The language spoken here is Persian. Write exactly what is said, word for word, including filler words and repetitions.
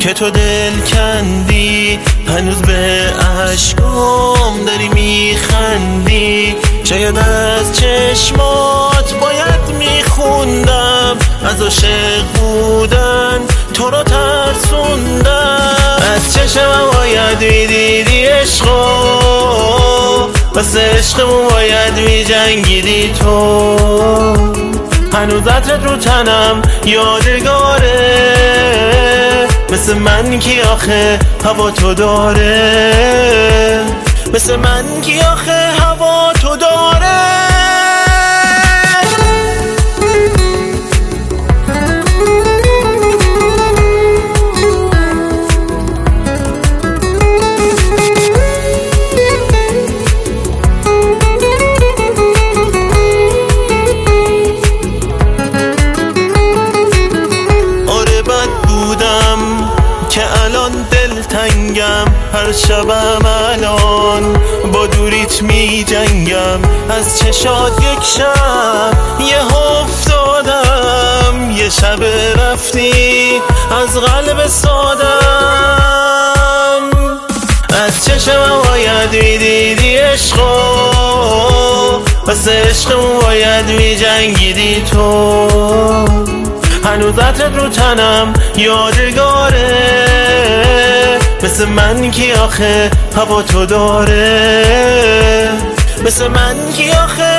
که تو دل کندی، هنوز به عشقام داری میخندی. شاید از چشمات باید میخوندم، از عاشق بودن تو رو ترسوندم. از چشمم باید میدیدی عشقو، بس عشقمون باید میجنگیدی تو. هنوز عطرت رو تنم یادگاره، مثل من کی آخه هوا تو داره، مثل من کی آخه هوا تو داره. که الان دلتنگم، هر شبم الان با دوریت می جنگم. از چشات یک شب یه افتادم، یه شب رفتی از قلب سادم. از چشمم باید می دیدی عشقو، بس عشقمون باید می جنگیدی تو. هنوز عطرت رو تنم یادگاره، مثل من کی آخه هوا تو داره، مثل من کی آخه